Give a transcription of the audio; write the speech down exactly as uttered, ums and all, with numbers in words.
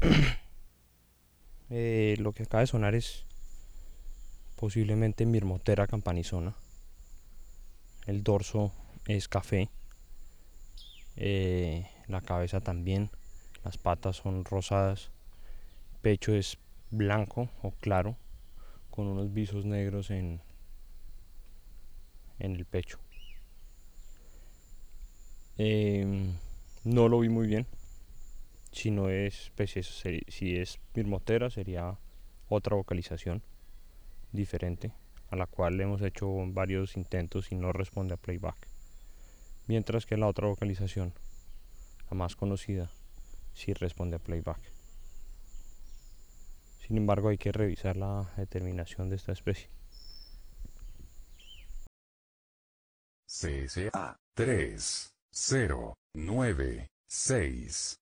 Eh, lo que acaba de sonar es posiblemente Myrmotera campanizona. El dorso es café, eh, la cabeza también, las patas son rosadas, pecho es blanco o claro, con unos visos negros en, en el pecho. Eh, no lo vi muy bien. Si no es, pues eso sería- si es Myrmotera sería otra vocalización diferente a la cual hemos hecho varios intentos y no responde a playback. Mientras que la otra vocalización, la más conocida, sí responde a playback. Sin embargo, hay que revisar la determinación de esta especie. C S A tres cero nueve seis